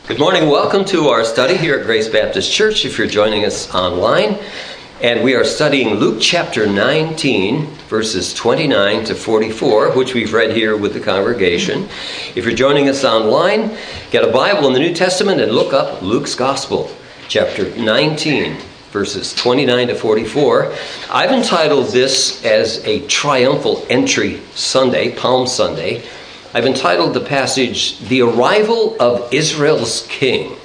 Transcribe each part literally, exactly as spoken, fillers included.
Good morning. Welcome to our study here at Grace Baptist Church, if you're joining us online. And we are studying Luke chapter nineteen, verses twenty-nine to forty-four, which we've read here with the congregation. If you're joining us online, get a Bible in the New Testament and look up Luke's Gospel, chapter nineteen, verses twenty-nine to forty-four. I've entitled this as a triumphal entry Sunday, Palm Sunday. I've entitled the passage, The Arrival of Israel's King.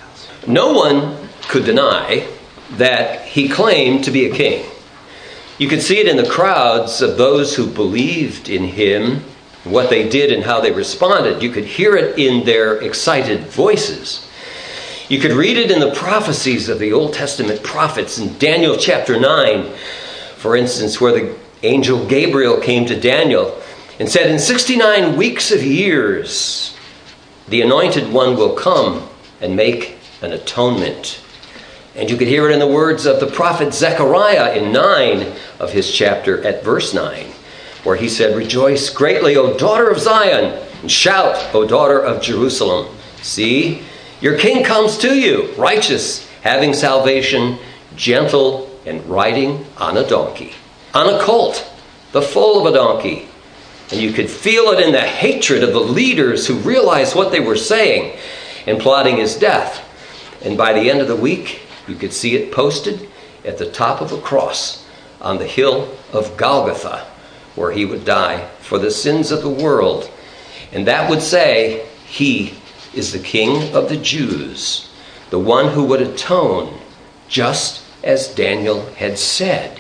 No one could deny that he claimed to be a king. You could see it in the crowds of those who believed in him, what they did and how they responded. You could hear it in their excited voices. You could read it in the prophecies of the Old Testament prophets in Daniel chapter nine, for instance, where the angel Gabriel came to Daniel and said, in sixty-nine weeks of years, the anointed one will come and make an atonement. And you could hear it in the words of the prophet Zechariah in nine of his chapter at verse nine, where he said, rejoice greatly, O daughter of Zion, and shout, O daughter of Jerusalem. See, your king comes to you, righteous, having salvation, gentle, and riding on a donkey, on a colt, the foal of a donkey. And you could feel it in the hatred of the leaders who realized what they were saying and plotting his death. And by the end of the week, you could see it posted at the top of a cross on the hill of Golgotha, where he would die for the sins of the world. And that would say, he is the King of the Jews, the one who would atone, just as Daniel had said.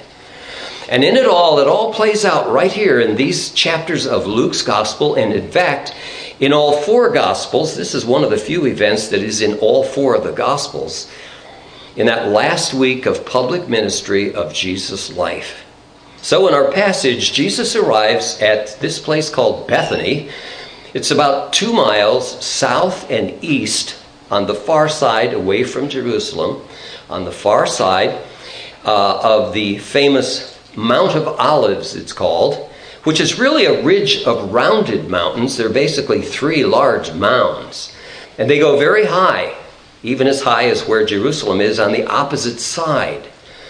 And in it all, it all plays out right here in these chapters of Luke's Gospel. And in fact, in all four Gospels, this is one of the few events that is in all four of the Gospels, in that last week of public ministry of Jesus' life. So in our passage, Jesus arrives at this place called Bethany. It's about two miles south and east on the far side, away from Jerusalem, on the far side uh, of the famous Mount of Olives, it's called, which is really a ridge of rounded mountains. They're basically three large mounds. And they go very high, even as high as where Jerusalem is on the opposite side.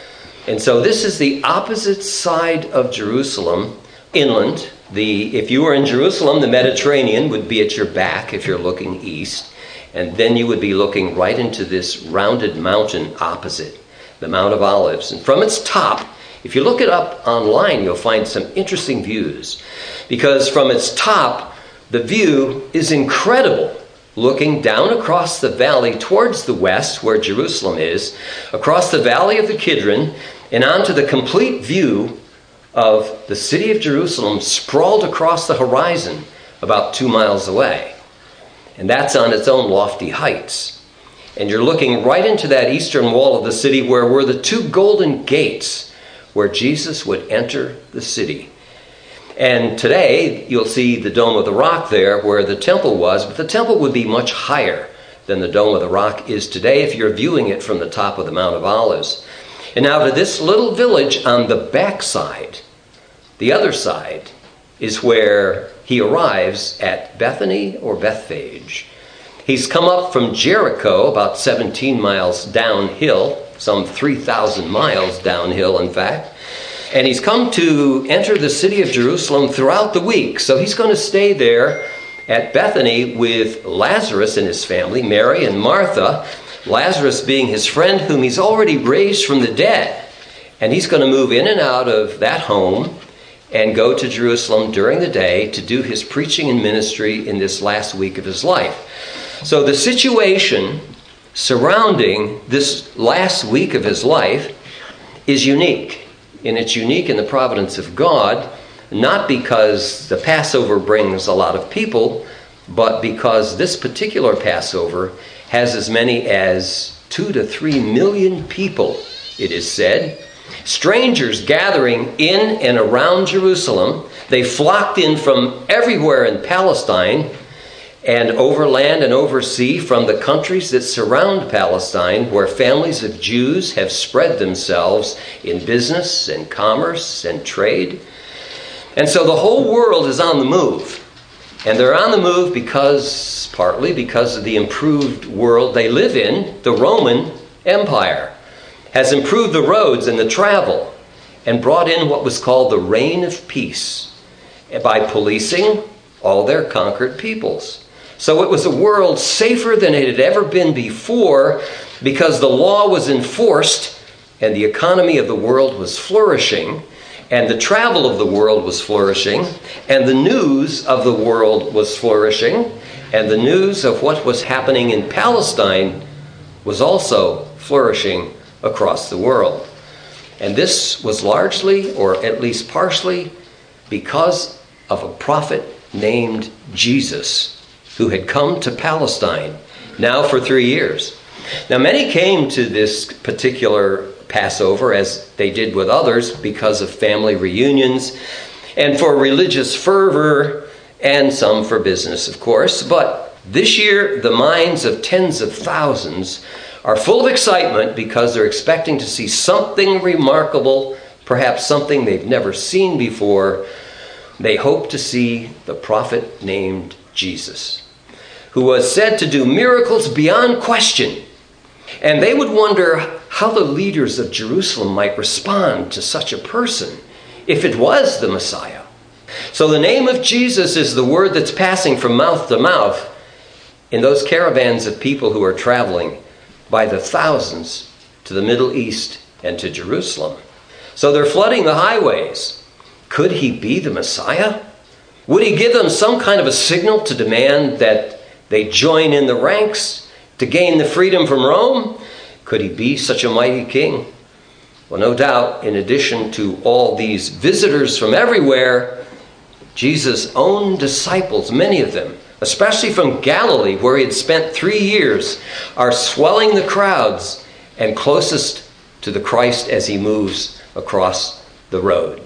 And so this is the opposite side of Jerusalem, inland. The, if you were in Jerusalem, the Mediterranean would be at your back if you're looking east. And then you would be looking right into this rounded mountain opposite, the Mount of Olives. And from its top, if you look it up online, you'll find some interesting views. Because from its top, the view is incredible. Looking down across the valley towards the west, where Jerusalem is, across the valley of the Kidron, and onto the complete view of the city of Jerusalem sprawled across the horizon about two miles away. And that's on its own lofty heights. And you're looking right into that eastern wall of the city where were the two golden gates where Jesus would enter the city. And today, you'll see the Dome of the Rock there where the temple was, but the temple would be much higher than the Dome of the Rock is today if you're viewing it from the top of the Mount of Olives. And now to this little village on the backside, the other side, is where he arrives at Bethany or Bethphage. He's come up from Jericho, about seventeen miles downhill, some three thousand miles downhill, in fact. And he's come to enter the city of Jerusalem throughout the week. So he's going to stay there at Bethany with Lazarus and his family, Mary and Martha, Lazarus being his friend whom he's already raised from the dead. And he's going to move in and out of that home and go to Jerusalem during the day to do his preaching and ministry in this last week of his life. So the situation surrounding this last week of his life is unique. And it's unique in the providence of God, not because the Passover brings a lot of people, but because this particular Passover has as many as two to three million people, it is said. Strangers gathering in and around Jerusalem. They flocked in from everywhere in Palestine and overland and oversea from the countries that surround Palestine, where families of Jews have spread themselves in business and commerce and trade. And so the whole world is on the move. And they're on the move because, partly because of the improved world they live in. The Roman Empire has improved the roads and the travel and brought in what was called the reign of peace by policing all their conquered peoples. So it was a world safer than it had ever been before because the law was enforced and the economy of the world was flourishing and the travel of the world was flourishing and the news of the world was flourishing and the news of what was happening in Palestine was also flourishing across the world. And this was largely, or at least partially, because of a prophet named Jesus who had come to Palestine now for three years. Now, many came to this particular Passover, as they did with others, because of family reunions and for religious fervor, and some for business, of course. But this year, the minds of tens of thousands are full of excitement because they're expecting to see something remarkable, perhaps something they've never seen before. They hope to see the prophet named Jesus, who was said to do miracles beyond question. And they would wonder how the leaders of Jerusalem might respond to such a person if it was the Messiah. So the name of Jesus is the word that's passing from mouth to mouth in those caravans of people who are traveling by the thousands to the Middle East and to Jerusalem. So they're flooding the highways. Could he be the Messiah? Would he give them some kind of a signal to demand that they join in the ranks to gain the freedom from Rome? Could he be such a mighty king? Well, no doubt, in addition to all these visitors from everywhere, Jesus' own disciples, many of them, especially from Galilee, where he had spent three years, are swelling the crowds and closest to the Christ as he moves across the road.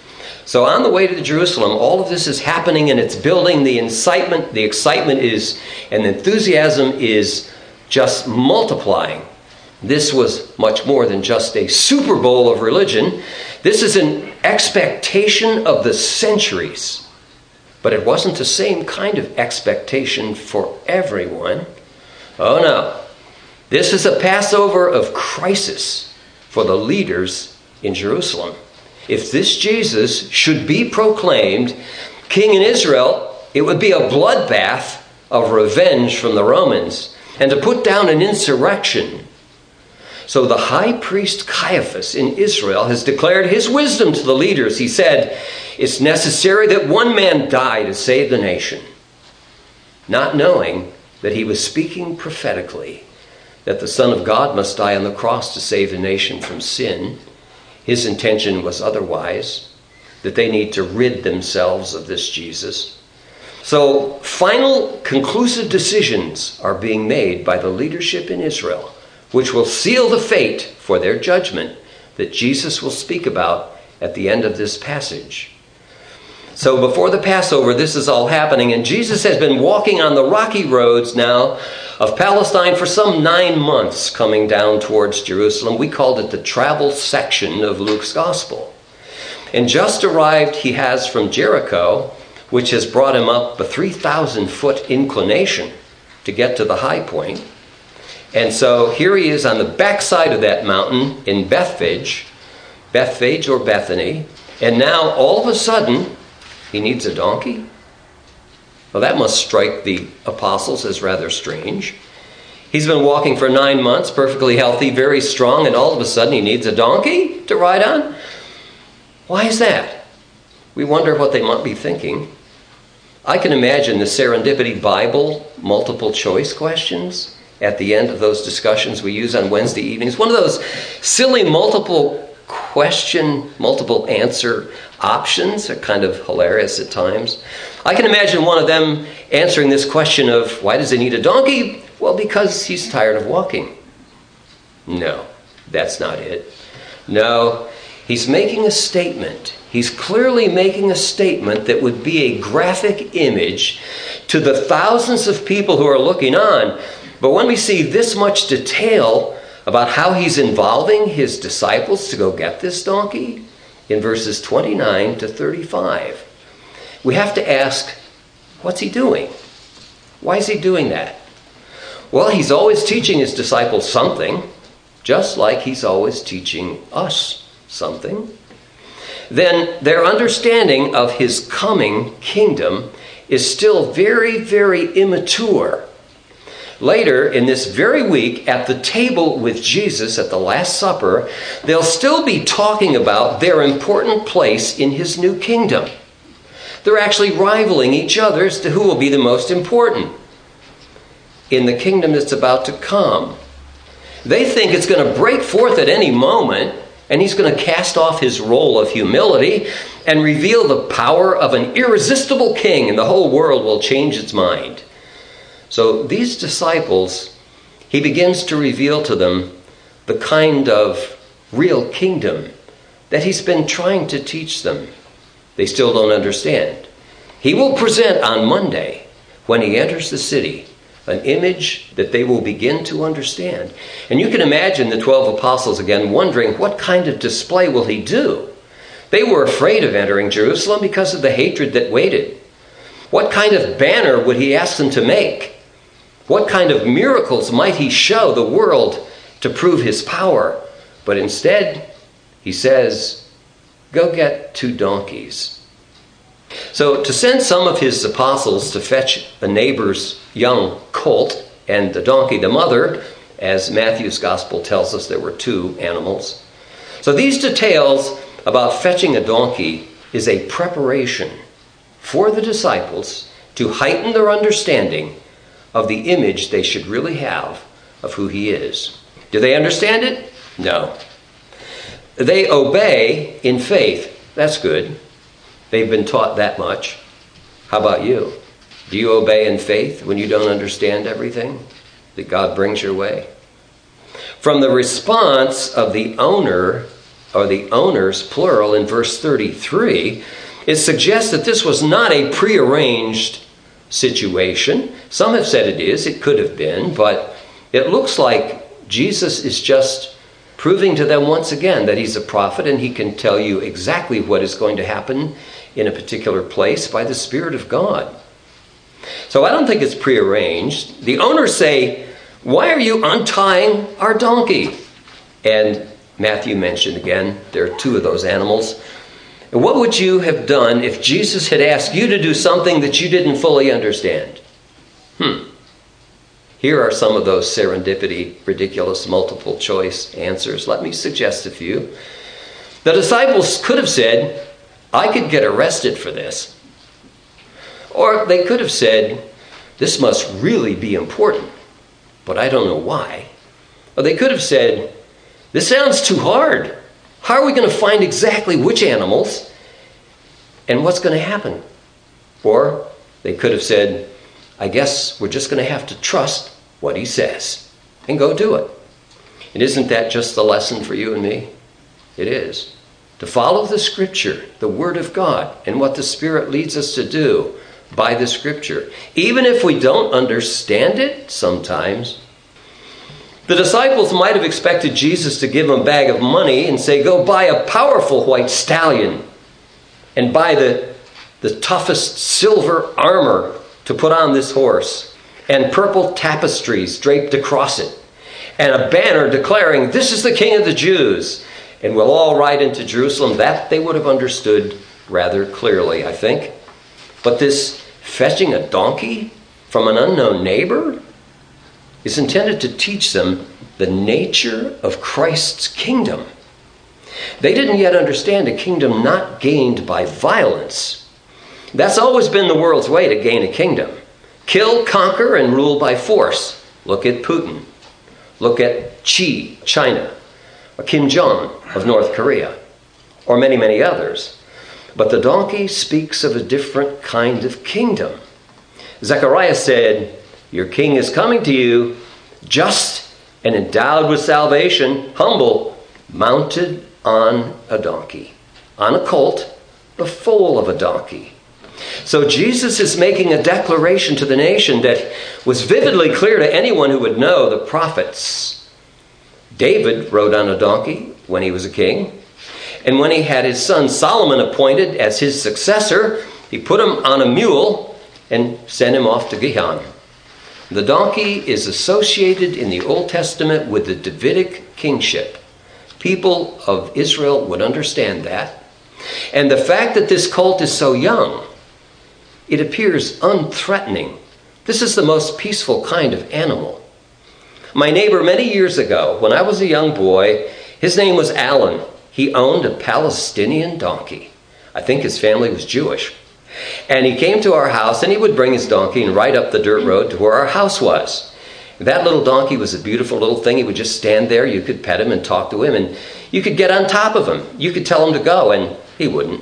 So on the way to Jerusalem, all of this is happening and it's building. The incitement, the excitement is, and the enthusiasm is just multiplying. This was much more than just a Super Bowl of religion. This is an expectation of the centuries. But it wasn't the same kind of expectation for everyone. Oh no. This is a Passover of crisis for the leaders in Jerusalem. If this Jesus should be proclaimed king in Israel, it would be a bloodbath of revenge from the Romans and to put down an insurrection. So the high priest Caiaphas in Israel has declared his wisdom to the leaders. He said, it's necessary that one man die to save the nation, not knowing that he was speaking prophetically, that the Son of God must die on the cross to save the nation from sin. His intention was otherwise, that they need to rid themselves of this Jesus. So final conclusive decisions are being made by the leadership in Israel, which will seal the fate for their judgment that Jesus will speak about at the end of this passage. So before the Passover, this is all happening, and Jesus has been walking on the rocky roads now of Palestine for some nine months coming down towards Jerusalem. We called it the travel section of Luke's Gospel. And just arrived he has from Jericho, which has brought him up a three thousand foot inclination to get to the high point. And so here he is on the backside of that mountain in Bethphage, Bethphage or Bethany. And now all of a sudden, he needs a donkey? Well, that must strike the apostles as rather strange. He's been walking for nine months, perfectly healthy, very strong, and all of a sudden he needs a donkey to ride on? Why is that? We wonder what they might be thinking. I can imagine the Serendipity Bible multiple choice questions at the end of those discussions we use on Wednesday evenings. One of those silly multiple question, multiple answer options are kind of hilarious at times. I can imagine one of them answering this question of, why does he need a donkey? Well, because he's tired of walking. No, that's not it. No, he's making a statement. He's clearly making a statement that would be a graphic image to the thousands of people who are looking on. But when we see this much detail about how he's involving his disciples to go get this donkey in verses twenty-nine to thirty-five, we have to ask, What's he doing? Why is he doing that? Well, he's always teaching his disciples something, just like he's always teaching us something. Then their understanding of his coming kingdom is still very, very immature. Later in this very week, at the table with Jesus at the Last Supper, they'll still be talking about their important place in his new kingdom. They're actually rivaling each other as to who will be the most important in the kingdom that's about to come. They think it's going to break forth at any moment, and he's going to cast off his role of humility and reveal the power of an irresistible king, and the whole world will change its mind. So these disciples, he begins to reveal to them the kind of real kingdom that he's been trying to teach them. They still don't understand. He will present on Monday, when he enters the city, an image that they will begin to understand. And you can imagine the twelve apostles again wondering, what kind of display will he do? They were afraid of entering Jerusalem because of the hatred that waited. What kind of banner would he ask them to make? What kind of miracles might he show the world to prove his power? But instead, he says, go get two donkeys. So to send some of his apostles to fetch a neighbor's young colt and the donkey, the mother, as Matthew's gospel tells us there were two animals. So these details about fetching a donkey is a preparation for the disciples to heighten their understanding of the image they should really have of who he is. Do they understand it? No. They obey in faith. That's good. They've been taught that much. How about you? Do you obey in faith when you don't understand everything that God brings your way? From the response of the owner, or the owners, plural, in verse thirty-three, it suggests that this was not a prearranged situation. Some have said it is. It could have been. But it looks like Jesus is just proving to them once again that he's a prophet and he can tell you exactly what is going to happen in a particular place by the Spirit of God. So I don't think it's prearranged. The owners say, why are you untying our donkey? And Matthew mentioned again, there are two of those animals. And what would you have done if Jesus had asked you to do something that you didn't fully understand? Hmm. Here are some of those serendipity, ridiculous, multiple choice answers. Let me suggest a few. The disciples could have said, I could get arrested for this. Or they could have said, this must really be important, but I don't know why. Or they could have said, this sounds too hard. How are we going to find exactly which animals and what's going to happen? Or they could have said, I guess we're just going to have to trust what he says and go do it. And isn't that just the lesson for you and me? It is. To follow the Scripture, the Word of God, and what the Spirit leads us to do by the Scripture. Even if we don't understand it sometimes. The disciples might have expected Jesus to give them a bag of money and say, go buy a powerful white stallion and buy the, the toughest silver armor to put on this horse and purple tapestries draped across it and a banner declaring, this is the King of the Jews. And we'll all ride into Jerusalem. That they would have understood rather clearly, I think. But this fetching a donkey from an unknown neighbor is intended to teach them the nature of Christ's kingdom. They didn't yet understand a kingdom not gained by violence. That's always been the world's way to gain a kingdom. Kill, conquer, and rule by force. Look at Putin. Look at Xi, China. Or Kim Jong of North Korea. Or many, many others. But the donkey speaks of a different kind of kingdom. Zechariah said, your king is coming to you, just and endowed with salvation, humble, mounted on a donkey. On a colt, the foal of a donkey. So Jesus is making a declaration to the nation that was vividly clear to anyone who would know the prophets. David rode on a donkey when he was a king. And when he had his son Solomon appointed as his successor, he put him on a mule and sent him off to Gihon. The donkey is associated in the Old Testament with the Davidic kingship. People of Israel would understand that. And the fact that this colt is so young, it appears unthreatening. This is the most peaceful kind of animal. My neighbor many years ago, when I was a young boy, his name was Alan. He owned a Palestinian donkey. I think his family was Jewish. And he came to our house, and he would bring his donkey and ride up the dirt road to where our house was. That little donkey was a beautiful little thing. He would just stand there. You could pet him and talk to him, and you could get on top of him. You could tell him to go, and he wouldn't.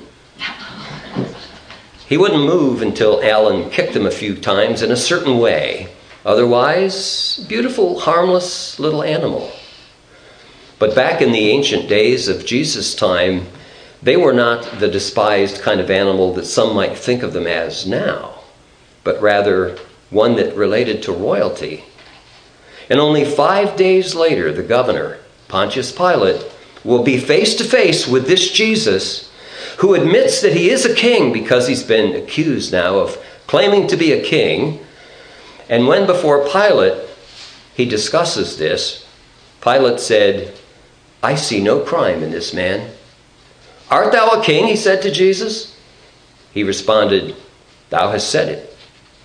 He wouldn't move until Alan kicked him a few times in a certain way. Otherwise, beautiful, harmless little animal. But back in the ancient days of Jesus' time, they were not the despised kind of animal that some might think of them as now, but rather one that related to royalty. And only five days later, the governor, Pontius Pilate, will be face to face with this Jesus, who admits that he is a king because he's been accused now of claiming to be a king. And when before Pilate he discusses this, Pilate said, "I see no crime in this man." "Art thou a king?" he said to Jesus. He responded, "Thou hast said it."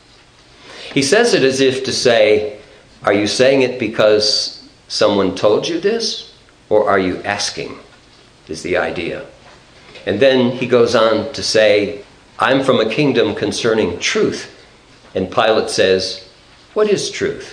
He says it as if to say, are you saying it because someone told you this? Or are you asking, is the idea. And then he goes on to say, I'm from a kingdom concerning truth. And Pilate says, what is truth?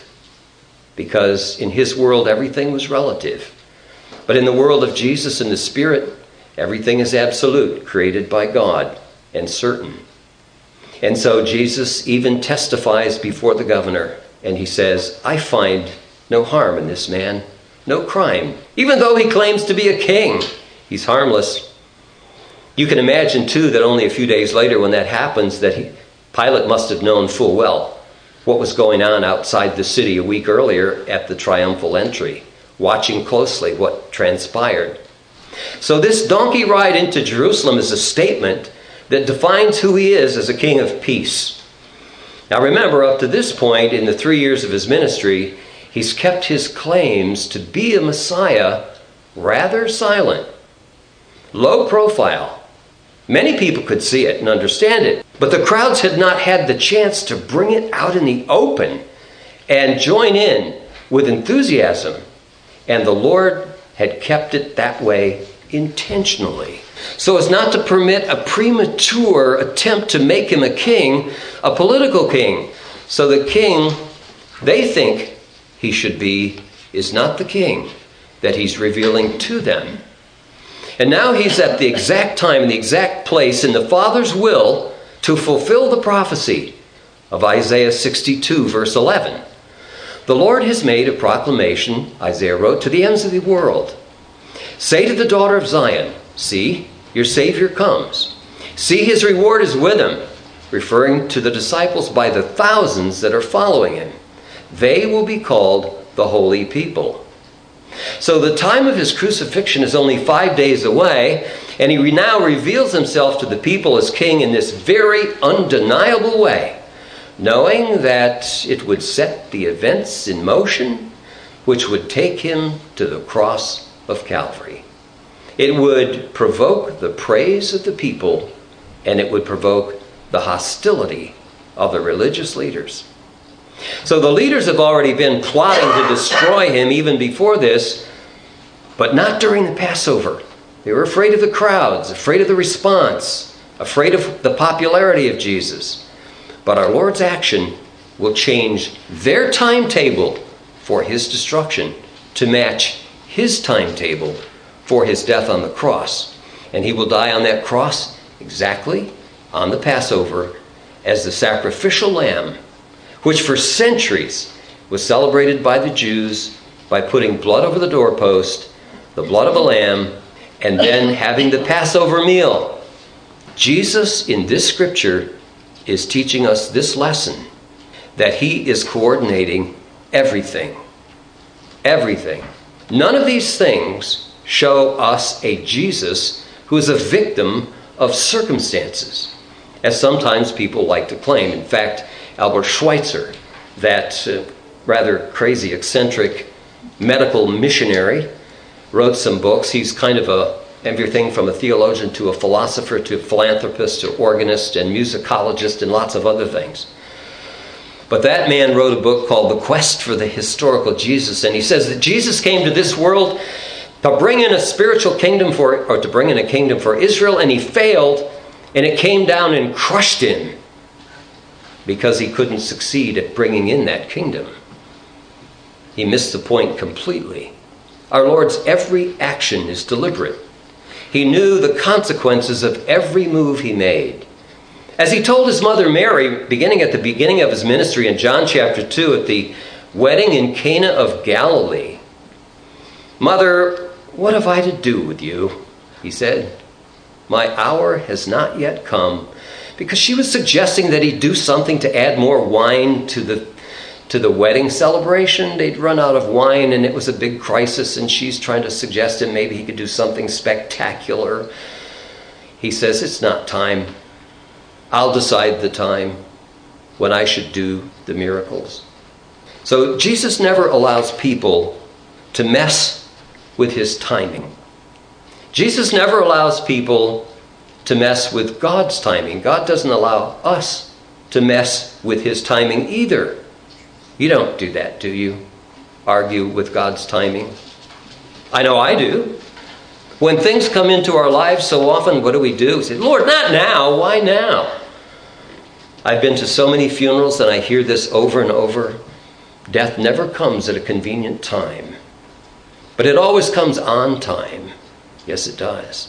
Because in his world, everything was relative. But in the world of Jesus and the Spirit, everything is absolute, created by God and certain. And so Jesus even testifies before the governor, and he says, I find no harm in this man, no crime. Even though he claims to be a king, he's harmless. You can imagine, too, that only a few days later when that happens, that he, Pilate must have known full well what was going on outside the city a week earlier at the triumphal entry, watching closely what transpired. So this donkey ride into Jerusalem is a statement that defines who he is as a king of peace. Now remember, up to this point in the three years of his ministry, he's kept his claims to be a Messiah rather silent, low profile. Many people could see it and understand it, but the crowds had not had the chance to bring it out in the open and join in with enthusiasm. And the Lord had kept it that way intentionally, so as not to permit a premature attempt to make him a king, a political king. So the king they think he should be is not the king that he's revealing to them. And now he's at the exact time and the exact place in the Father's will to fulfill the prophecy of Isaiah sixty-two, verse eleven. The Lord has made a proclamation, Isaiah wrote, to the ends of the world. Say to the daughter of Zion, see, your Savior comes. See, his reward is with him, referring to the disciples by the thousands that are following him. They will be called the holy people. So the time of his crucifixion is only five days away, and he now reveals himself to the people as king in this very undeniable way, knowing that it would set the events in motion which would take him to the cross of Calvary. It would provoke the praise of the people, and it would provoke the hostility of the religious leaders. So the leaders have already been plotting to destroy him even before this, but not during the Passover. They were afraid of the crowds, afraid of the response, afraid of the popularity of Jesus. But our Lord's action will change their timetable for his destruction to match his timetable for his death on the cross. And he will die on that cross exactly on the Passover as the sacrificial lamb, which for centuries was celebrated by the Jews by putting blood over the doorpost, the blood of a lamb, and then having the Passover meal. Jesus in this scripture is teaching us this lesson, that he is coordinating everything. Everything. None of these things show us a Jesus who is a victim of circumstances. as sometimes people like to claim. In fact, Albert Schweitzer, that uh, rather crazy, eccentric medical missionary, wrote some books. He's kind of a everything from a theologian to a philosopher to a philanthropist to organist and musicologist and lots of other things. But that man wrote a book called The Quest for the Historical Jesus, and he says that Jesus came to this world to bring in a spiritual kingdom for, or to bring in a kingdom for Israel, and he failed, and it came down and crushed him because he couldn't succeed at bringing in that kingdom. He missed the point completely. Our Lord's every action is deliberate. He knew the consequences of every move he made. As he told his mother Mary, beginning at the beginning of his ministry in John chapter two, at the wedding in Cana of Galilee, "Mother, what have I to do with you?" he said. "My hour has not yet come." Because she was suggesting that he do something to add more wine to the to the wedding celebration. They'd run out of wine and it was a big crisis, and she's trying to suggest him maybe he could do something spectacular. He says, "It's not time. I'll decide the time when I should do the miracles." So Jesus never allows people to mess with his timing. Jesus never allows people to mess with God's timing. God doesn't allow us to mess with his timing either. You don't do that, do you? Argue with God's timing? I know I do. When things come into our lives so often, what do we do? We say, "Lord, not now. Why now?" I've been to so many funerals and I hear this over and over. Death never comes at a convenient time, but it always comes on time. Yes, it does.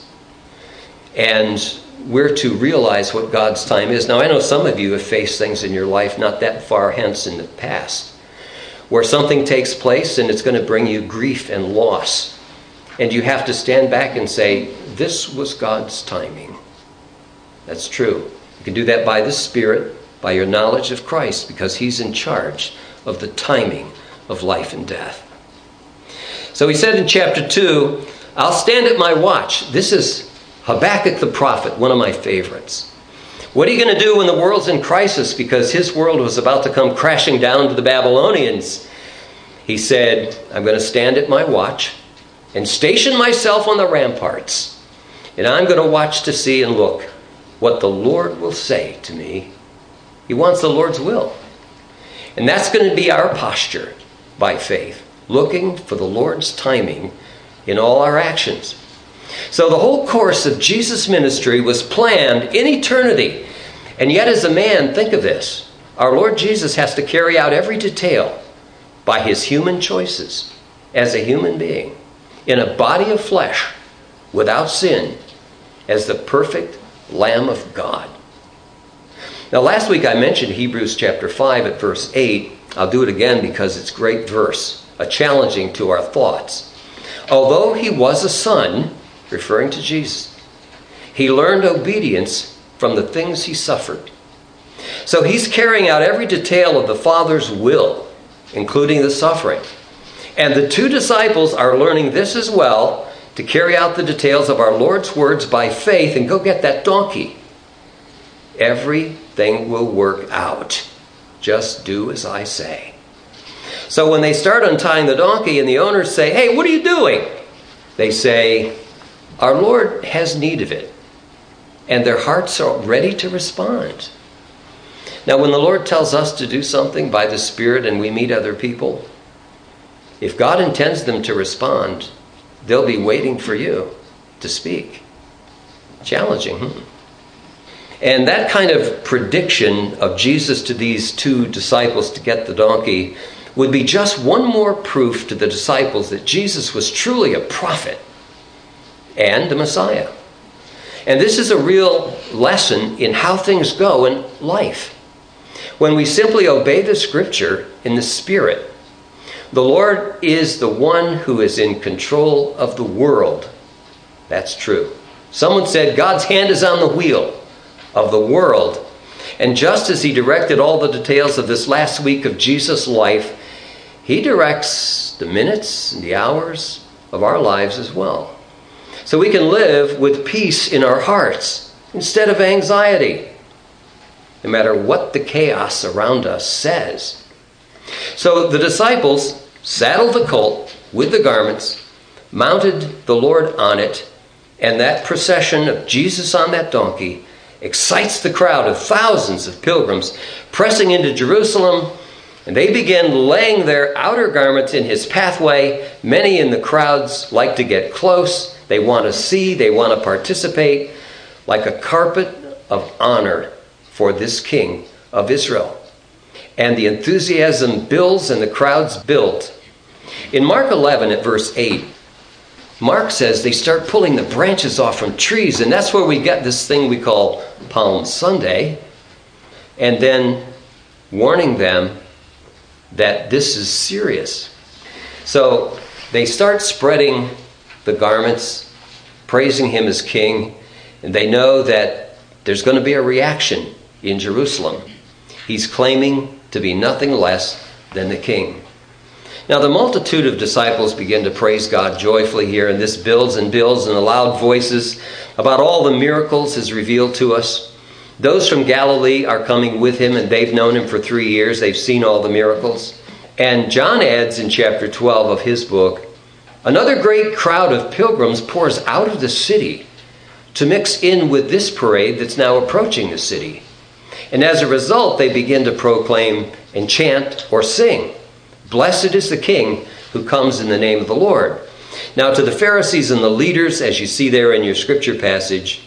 And we're to realize what God's time is. Now, I know some of you have faced things in your life not that far hence in the past, where something takes place and it's going to bring you grief and loss. And you have to stand back and say, this was God's timing. That's true. You can do that by the Spirit, by your knowledge of Christ, because he's in charge of the timing of life and death. So he said in chapter two, "I'll stand at my watch." This is Habakkuk the prophet, one of my favorites. What are you going to do when the world's in crisis? Because his world was about to come crashing down to the Babylonians. He said, "I'm going to stand at my watch and station myself on the ramparts. And I'm going to watch to see and look what the Lord will say to me." He wants the Lord's will. And that's going to be our posture by faith, looking for the Lord's timing in all our actions. So the whole course of Jesus' ministry was planned in eternity. And yet as a man, think of this. Our Lord Jesus has to carry out every detail by his human choices as a human being in a body of flesh without sin as the perfect Lamb of God. Now last week I mentioned Hebrews chapter five at verse eight. I'll do it again because it's a great verse, a challenging to our thoughts. "Although he was a son," referring to Jesus, "he learned obedience from the things he suffered." So he's carrying out every detail of the Father's will, including the suffering. And the two disciples are learning this as well, to carry out the details of our Lord's words by faith and go get that donkey. Everything will work out. Just do as I say. So when they start untying the donkey and the owners say, "Hey, what are you doing?" They say, "Our Lord has need of it." And their hearts are ready to respond. Now, when the Lord tells us to do something by the Spirit and we meet other people, if God intends them to respond, they'll be waiting for you to speak. Challenging, hmm? And that kind of prediction of Jesus to these two disciples to get the donkey would be just one more proof to the disciples that Jesus was truly a prophet and the Messiah. And this is a real lesson in how things go in life. When we simply obey the Scripture in the Spirit, the Lord is the one who is in control of the world. That's true. Someone said God's hand is on the wheel of the world. And just as he directed all the details of this last week of Jesus' life, he directs the minutes and the hours of our lives as well. So we can live with peace in our hearts instead of anxiety. no matter what the chaos around us says. So the disciples saddled the colt with the garments, mounted the Lord on it, and that procession of Jesus on that donkey excites the crowd of thousands of pilgrims pressing into Jerusalem, and they begin laying their outer garments in his pathway. Many in the crowds like to get close. They want to see, they want to participate, like a carpet of honor for this king of Israel. And the enthusiasm builds and the crowds build. In Mark eleven at verse eight, Mark says they start pulling the branches off from trees, and that's where we get this thing we call Palm Sunday, and then warning them that this is serious. So they start spreading the garments, praising him as king, and they know that there's going to be a reaction in Jerusalem. He's claiming to be nothing less than the king. Now the multitude of disciples begin to praise God joyfully here, and this builds and builds in the loud voices about all the miracles is revealed to us. Those from Galilee are coming with him, and they've known him for three years. They've seen all the miracles. And John adds in chapter twelve of his book, another great crowd of pilgrims pours out of the city to mix in with this parade that's now approaching the city. And as a result, they begin to proclaim and chant or sing, "Blessed is the King who comes in the name of the Lord." Now to the Pharisees and the leaders, as you see there in your scripture passage,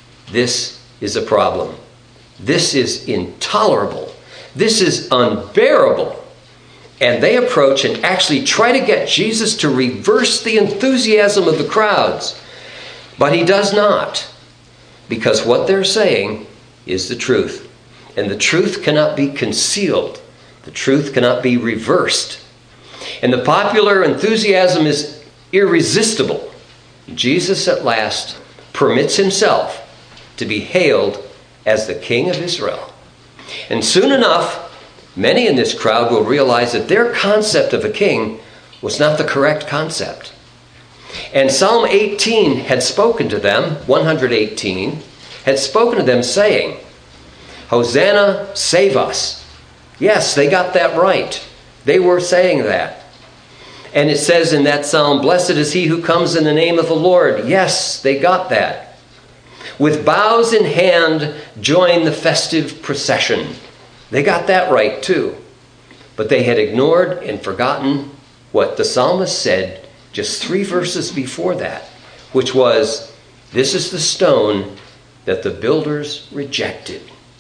this is a problem. This is intolerable. This is unbearable. And they approach and actually try to get Jesus to reverse the enthusiasm of the crowds. But he does not, because what they're saying is the truth. And the truth cannot be concealed. The truth cannot be reversed. And the popular enthusiasm is irresistible. Jesus at last permits himself to be hailed as the King of Israel. And soon enough, many in this crowd will realize that their concept of a king was not the correct concept. And Psalm eighteen had spoken to them, one eighteen, had spoken to them saying, "Hosanna, save us." Yes, they got that right. They were saying that. And it says in that psalm, "Blessed is he who comes in the name of the Lord." Yes, they got that. With bows in hand, join the festive procession. They got that right too. But they had ignored and forgotten what the psalmist said just three verses before that, which was, "This is the stone that the builders rejected."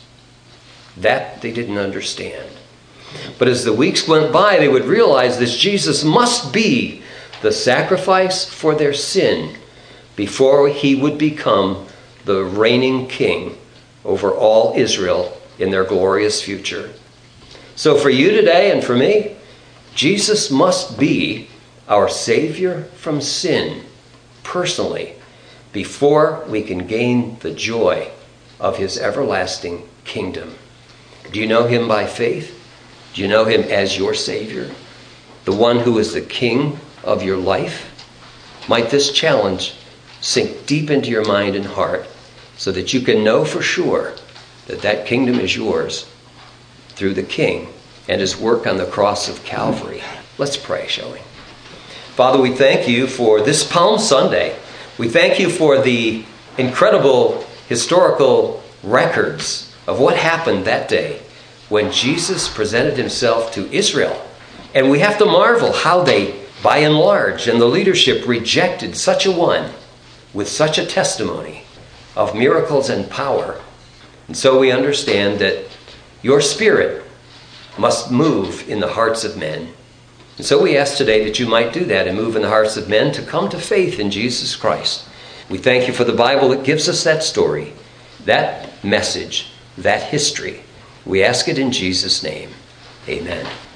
That they didn't understand. But as the weeks went by, they would realize this Jesus must be the sacrifice for their sin before he would become the reigning king over all Israel in their glorious future. So for you today and for me, Jesus must be our Savior from sin personally before we can gain the joy of his everlasting kingdom. Do you know him by faith? Do you know him as your Savior? The one who is the King of your life? Might this challenge sink deep into your mind and heart so that you can know for sure that that kingdom is yours through the King and his work on the cross of Calvary. Let's pray, shall we? Father, we thank you for this Palm Sunday. We thank you for the incredible historical records of what happened that day when Jesus presented himself to Israel. And we have to marvel how they, by and large, and the leadership rejected such a one with such a testimony of miracles and power. And so we understand that your Spirit must move in the hearts of men. And so we ask today that you might do that and move in the hearts of men to come to faith in Jesus Christ. We thank you for the Bible that gives us that story, that message, that history. We ask it in Jesus' name. Amen.